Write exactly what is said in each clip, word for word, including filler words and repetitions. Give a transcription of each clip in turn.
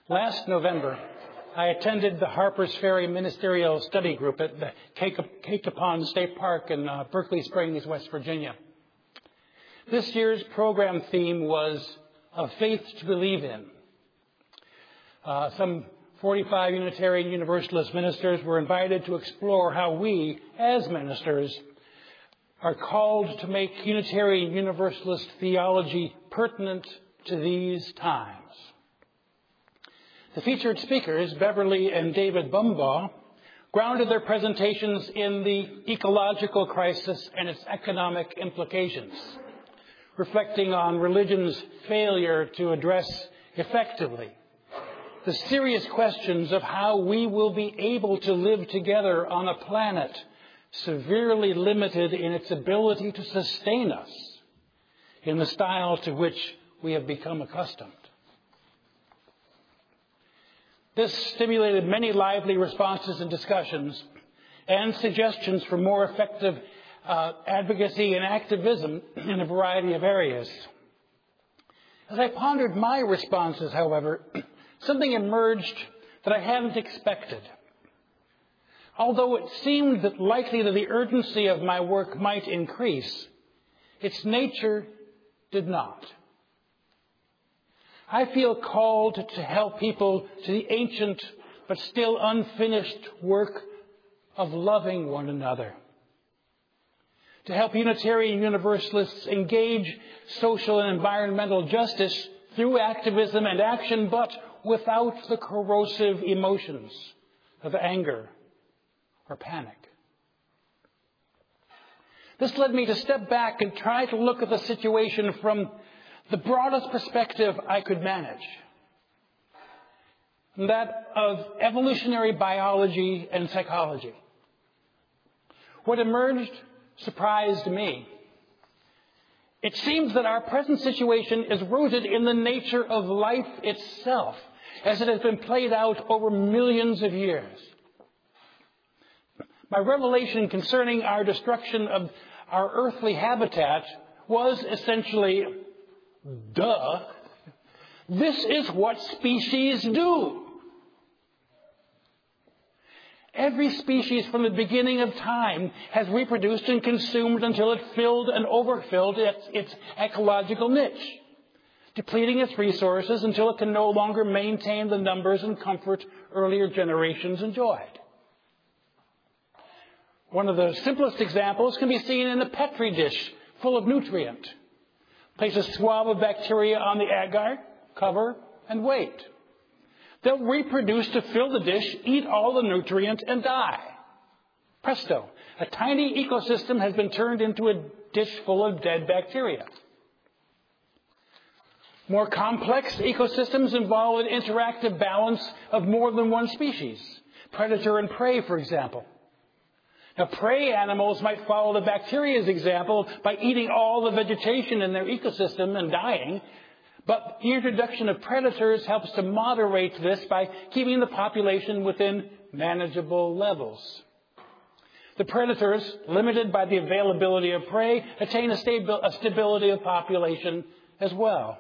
Last November, I attended the Harpers Ferry Ministerial Study Group at the Capon State Park in uh, Berkeley Springs, West Virginia. This year's program theme was "A Faith to Believe in." Uh, some forty-five Unitarian Universalist ministers were invited to explore how we, as ministers, are called to make Unitarian Universalist theology pertinent to these times. The featured speakers, Beverly and David Bumbaugh, grounded their presentations in the ecological crisis and its economic implications, reflecting on religion's failure to address effectively the serious questions of how we will be able to live together on a planet severely limited in its ability to sustain us in the style to which we have become accustomed. This stimulated many lively responses and discussions and suggestions for more effective uh, advocacy and activism in a variety of areas. As I pondered my responses, however, something emerged that I hadn't expected. Although it seemed that likely that the urgency of my work might increase, its nature did not. I feel called to help people to the ancient but still unfinished work of loving one another. To help Unitarian Universalists engage social and environmental justice through activism and action, but without the corrosive emotions of anger or panic. This led me to step back and try to look at the situation from the broadest perspective I could manage, that of evolutionary biology and psychology. What emerged surprised me. It seems that our present situation is rooted in the nature of life itself, as it has been played out over millions of years. My revelation concerning our destruction of our earthly habitat was essentially, duh, this is what species do. Every species from the beginning of time has reproduced and consumed until it filled and overfilled its, its ecological niche, depleting its resources until it can no longer maintain the numbers and comfort earlier generations enjoyed. One of the simplest examples can be seen in a Petri dish full of nutrient. Place a swab of bacteria on the agar, cover, and wait. They'll reproduce to fill the dish, eat all the nutrient, and die. Presto, a tiny ecosystem has been turned into a dish full of dead bacteria. More complex ecosystems involve an interactive balance of more than one species. Predator and prey, for example. Now, prey animals might follow the bacteria's example by eating all the vegetation in their ecosystem and dying, but the introduction of predators helps to moderate this by keeping the population within manageable levels. The predators, limited by the availability of prey, attain a, stabi- a stability of population as well.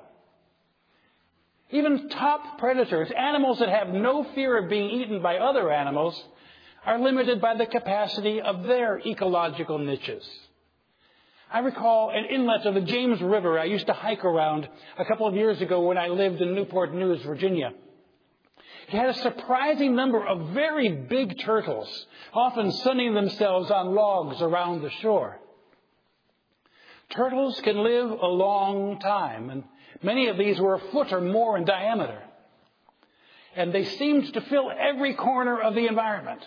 Even top predators, animals that have no fear of being eaten by other animals, are limited by the capacity of their ecological niches. I recall an inlet of the James River I used to hike around a couple of years ago when I lived in Newport News, Virginia. It had a surprising number of very big turtles, often sunning themselves on logs around the shore. Turtles can live a long time, and many of these were a foot or more in diameter. And they seemed to fill every corner of the environment.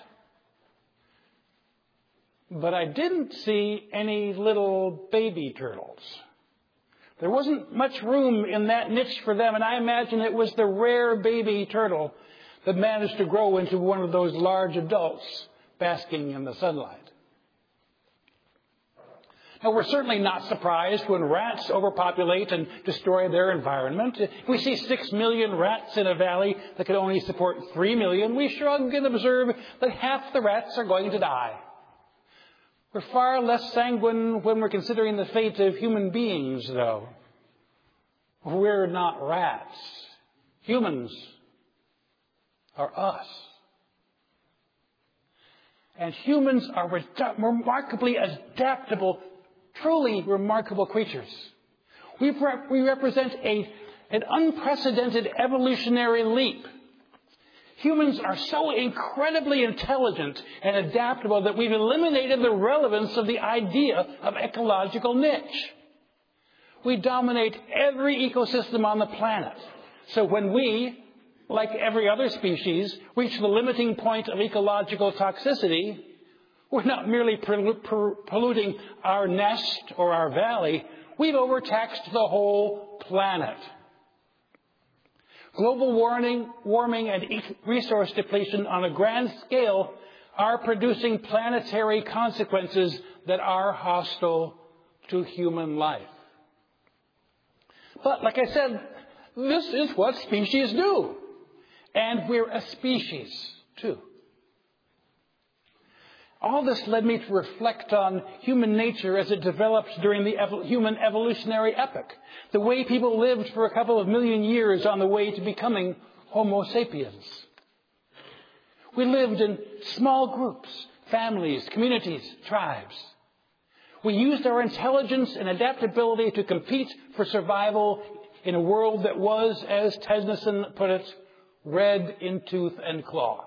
But I didn't see any little baby turtles. There wasn't much room in that niche for them, and I imagine it was the rare baby turtle that managed to grow into one of those large adults basking in the sunlight. Now, we're certainly not surprised when rats overpopulate and destroy their environment. If we see six million rats in a valley that could only support three million, we shrug and observe that half the rats are going to die. We're far less sanguine when we're considering the fate of human beings, though. We're not rats. Humans are us. And humans are re- remarkably adaptable, truly remarkable creatures. We, re- we represent a, an unprecedented evolutionary leap. Humans are so incredibly intelligent and adaptable that we've eliminated the relevance of the idea of ecological niche. We dominate every ecosystem on the planet. So when we, like every other species, reach the limiting point of ecological toxicity, we're not merely polluting our nest or our valley, we've overtaxed the whole planet. Global warming, warming and resource depletion on a grand scale are producing planetary consequences that are hostile to human life. But like I said, this is what species do. And we're a species, too. All this led me to reflect on human nature as it developed during the ev- human evolutionary epoch. The way people lived for a couple of million years on the way to becoming Homo sapiens. We lived in small groups, families, communities, tribes. We used our intelligence and adaptability to compete for survival in a world that was, as Tennyson put it, red in tooth and claw.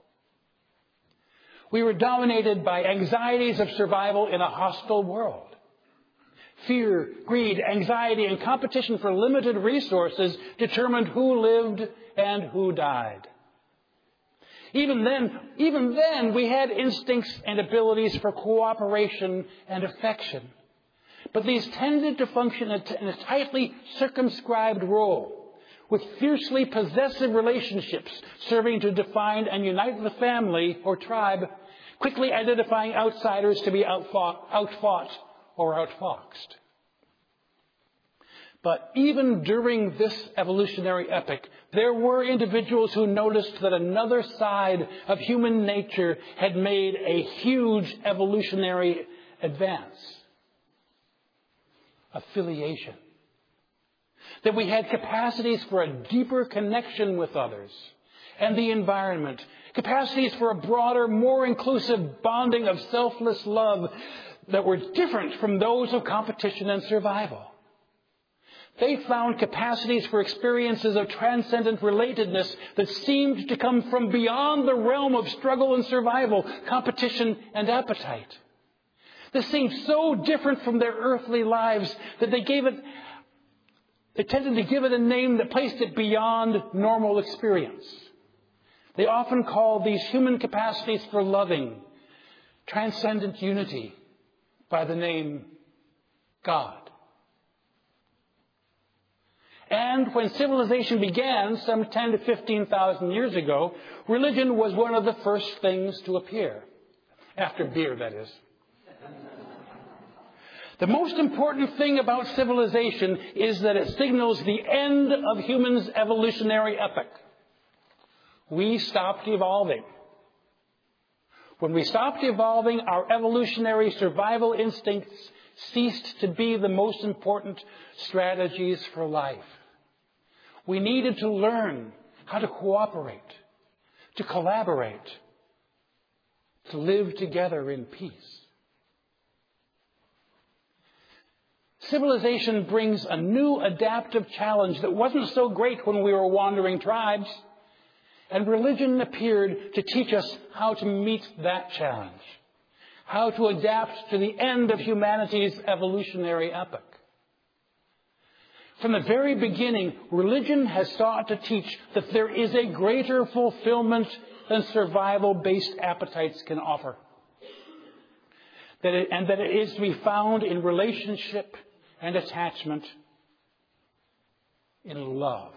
We were dominated by anxieties of survival in a hostile world. Fear, greed, anxiety, and competition for limited resources determined who lived and who died. Even then, even then, we had instincts and abilities for cooperation and affection. But these tended to function in a tightly circumscribed role, with fiercely possessive relationships serving to define and unite the family or tribe, quickly identifying outsiders to be outfought, outfought or outfoxed. But even during this evolutionary epoch, there were individuals who noticed that another side of human nature had made a huge evolutionary advance. Affiliation. That we had capacities for a deeper connection with others and the environment. Capacities for a broader, more inclusive bonding of selfless love that were different from those of competition and survival. They found capacities for experiences of transcendent relatedness that seemed to come from beyond the realm of struggle and survival, competition and appetite. This seemed so different from their earthly lives that they gave it, they tended to give it a name that placed it beyond normal experience. They often called these human capacities for loving, transcendent unity by the name God. And when civilization began some ten to fifteen thousand years ago, religion was one of the first things to appear. After beer, that is. The most important thing about civilization is that it signals the end of humans' evolutionary epoch. We stopped evolving. When we stopped evolving, our evolutionary survival instincts ceased to be the most important strategies for life. We needed to learn how to cooperate, to collaborate, to live together in peace. Civilization brings a new adaptive challenge that wasn't so great when we were wandering tribes. And religion appeared to teach us how to meet that challenge, how to adapt to the end of humanity's evolutionary epoch. From the very beginning, religion has sought to teach that there is a greater fulfillment than survival-based appetites can offer. That it, and that it is to be found in relationship and attachment, in love.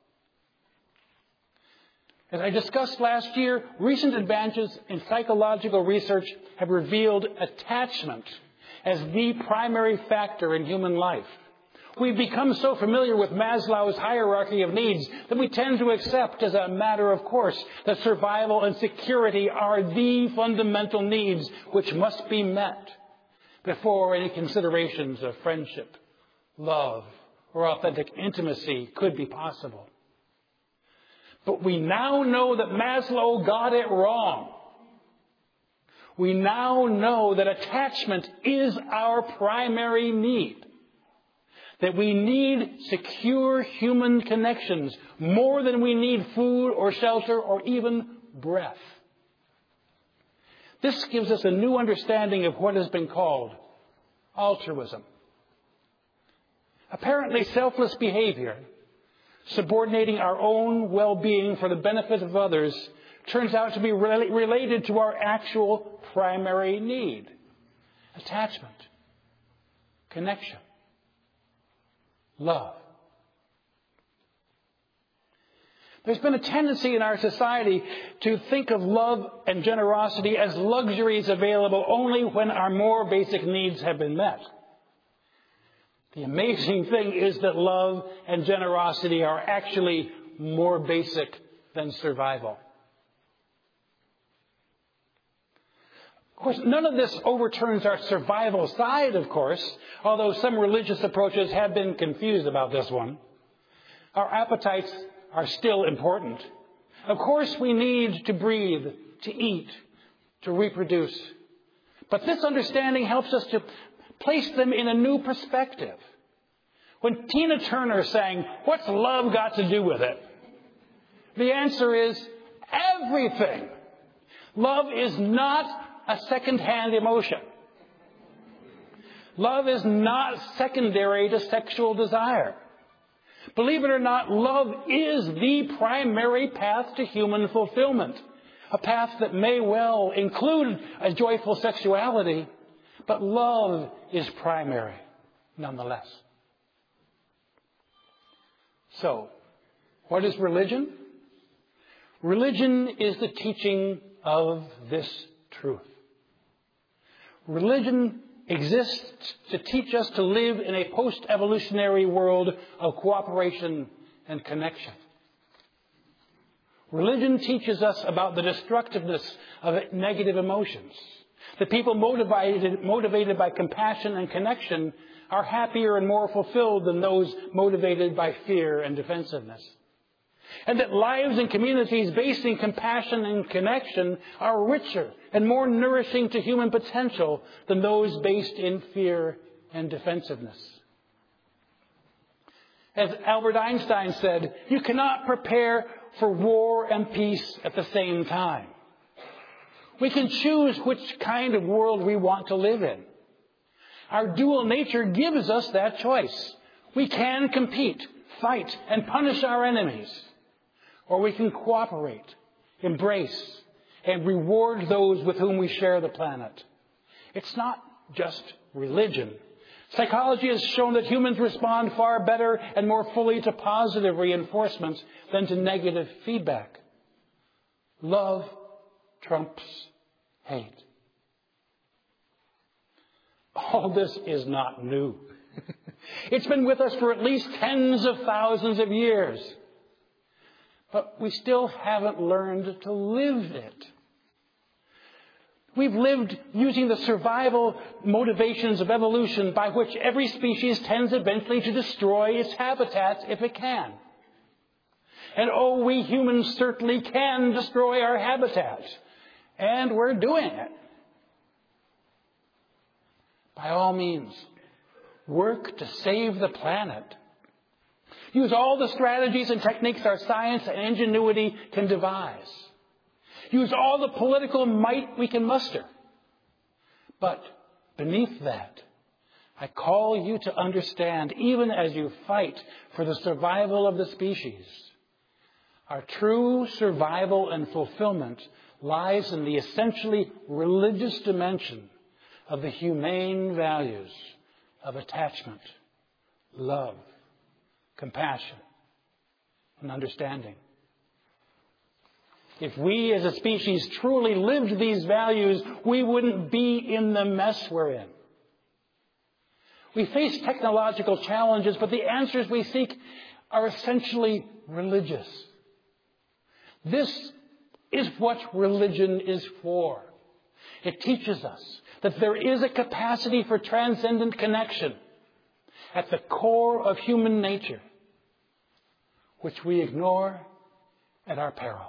As I discussed last year, recent advances in psychological research have revealed attachment as the primary factor in human life. We've become so familiar with Maslow's hierarchy of needs that we tend to accept as a matter of course that survival and security are the fundamental needs which must be met before any considerations of friendship, love, or authentic intimacy could be possible. But we now know that Maslow got it wrong. We now know that attachment is our primary need. That we need secure human connections more than we need food or shelter or even breath. This gives us a new understanding of what has been called altruism. Apparently selfless behavior, subordinating our own well-being for the benefit of others, turns out to be re- related to our actual primary need. Attachment. Connection. Love. There's been a tendency in our society to think of love and generosity as luxuries available only when our more basic needs have been met. The amazing thing is that love and generosity are actually more basic than survival. Of course, none of this overturns our survival side, of course, although some religious approaches have been confused about this one. Our appetites are still important. Of course, we need to breathe, to eat, to reproduce. But this understanding helps us to place them in a new perspective. When Tina Turner sang, "What's love got to do with it?" the answer is everything. Love is not a second-hand emotion. Love is not secondary to sexual desire. Believe it or not, love is the primary path to human fulfillment. A path that may well include a joyful sexuality, but love is primary nonetheless. So, what is religion? Religion is the teaching of this truth. Religion exists to teach us to live in a post-evolutionary world of cooperation and connection. Religion teaches us about the destructiveness of negative emotions. The people motivated, motivated by compassion and connection are happier and more fulfilled than those motivated by fear and defensiveness. And that lives and communities based in compassion and connection are richer and more nourishing to human potential than those based in fear and defensiveness. As Albert Einstein said, you cannot prepare for war and peace at the same time. We can choose which kind of world we want to live in. Our dual nature gives us that choice. We can compete, fight, and punish our enemies. Or we can cooperate, embrace, and reward those with whom we share the planet. It's not just religion. Psychology has shown that humans respond far better and more fully to positive reinforcements than to negative feedback. Love trumps hate. All this is not new. It's been with us for at least tens of thousands of years. But we still haven't learned to live it. We've lived using the survival motivations of evolution by which every species tends eventually to destroy its habitats if it can. And oh, we humans certainly can destroy our habitats. And we're doing it. By all means, work to save the planet. Use all the strategies and techniques our science and ingenuity can devise. Use all the political might we can muster. But beneath that, I call you to understand, even as you fight for the survival of the species, our true survival and fulfillment lies in the essentially religious dimension of the humane values of attachment, love, compassion, and understanding. If we as a species truly lived these values, we wouldn't be in the mess we're in. We face technological challenges, but the answers we seek are essentially religious. This is what religion is for. It teaches us that there is a capacity for transcendent connection at the core of human nature, which we ignore at our peril.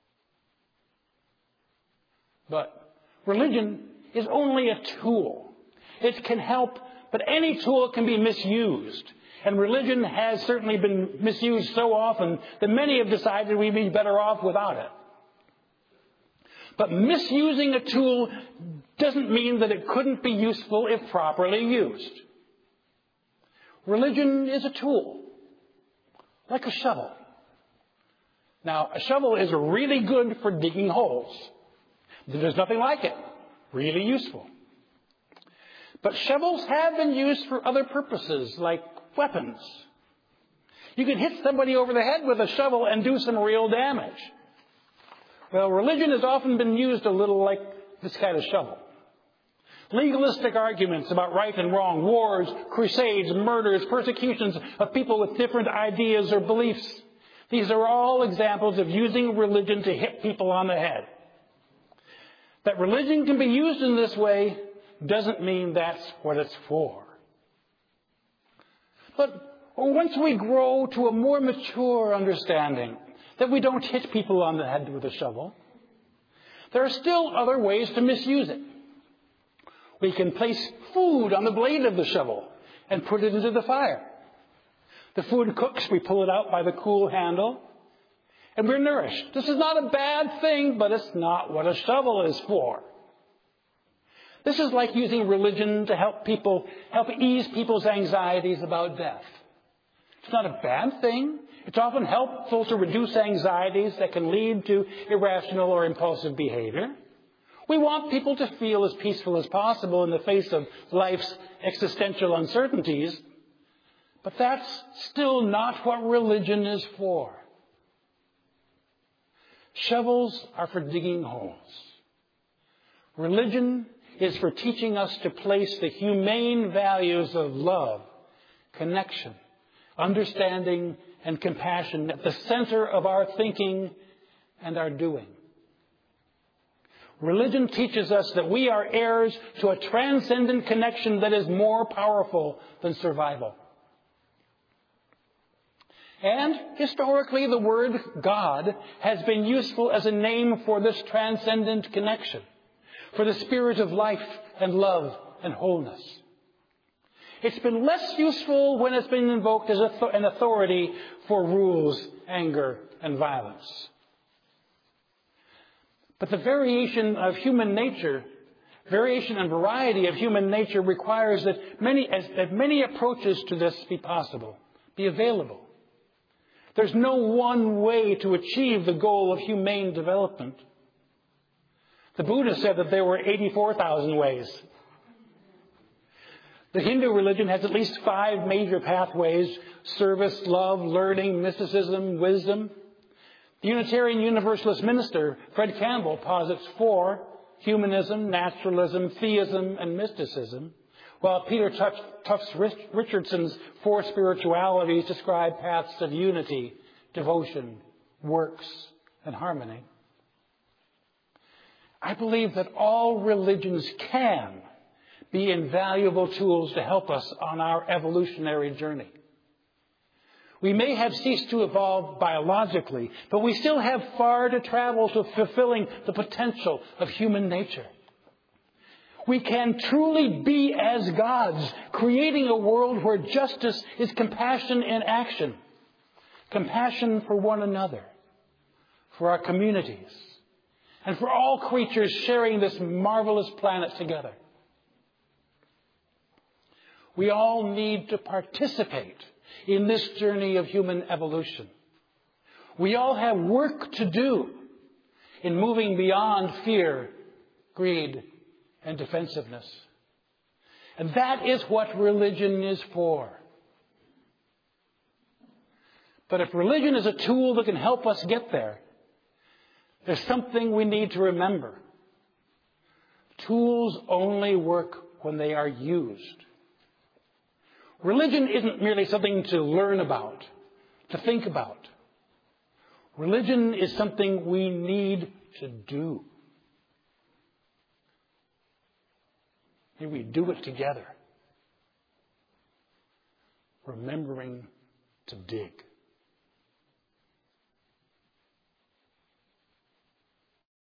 But religion is only a tool. It can help, but any tool can be misused. And religion has certainly been misused so often that many have decided we'd be better off without it. But misusing a tool doesn't mean that it couldn't be useful if properly used. Religion is a tool, like a shovel. Now, a shovel is really good for digging holes. There's nothing like it. Really useful. But shovels have been used for other purposes, like weapons. You can hit somebody over the head with a shovel and do some real damage. Well, religion has often been used a little like this kind of shovel. Legalistic arguments about right and wrong, wars, crusades, murders, persecutions of people with different ideas or beliefs. These are all examples of using religion to hit people on the head. That religion can be used in this way doesn't mean that's what it's for. But once we grow to a more mature understanding that we don't hit people on the head with a shovel, there are still other ways to misuse it. We can place food on the blade of the shovel and put it into the fire. The food cooks, we pull it out by the cool handle, and we're nourished. This is not a bad thing, but it's not what a shovel is for. This is like using religion to help people, help ease people's anxieties about death. It's not a bad thing. It's often helpful to reduce anxieties that can lead to irrational or impulsive behavior. We want people to feel as peaceful as possible in the face of life's existential uncertainties. But that's still not what religion is for. Shovels are for digging holes. Religion is for teaching us to place the humane values of love, connection, understanding, and compassion at the center of our thinking and our doing. Religion teaches us that we are heirs to a transcendent connection that is more powerful than survival. And historically, the word God has been useful as a name for this transcendent connection, for the spirit of life and love and wholeness. It's been less useful when it's been invoked as an authority for rules, anger, and violence. But the variation of human nature, variation and variety of human nature requires that many, as, that many approaches to this be possible, be available. There's no one way to achieve the goal of humane development. The Buddha said that there were eighty-four thousand ways. The Hindu religion has at least five major pathways: service, love, learning, mysticism, wisdom. The Unitarian Universalist minister, Fred Campbell, posits four: humanism, naturalism, theism, and mysticism, while Peter Tufts Richardson's four spiritualities describe paths of unity, devotion, works, and harmony. I believe that all religions can be invaluable tools to help us on our evolutionary journey. We may have ceased to evolve biologically, but we still have far to travel to fulfilling the potential of human nature. We can truly be as gods, creating a world where justice is compassion in action. Compassion for one another, for our communities, and for all creatures sharing this marvelous planet together. We all need to participate in this journey of human evolution. We all have work to do in moving beyond fear, greed, and defensiveness. And that is what religion is for. But if religion is a tool that can help us get there, there's something we need to remember. Tools only work when they are used. Religion isn't merely something to learn about, to think about. Religion is something we need to do. And we do it together, remembering to dig.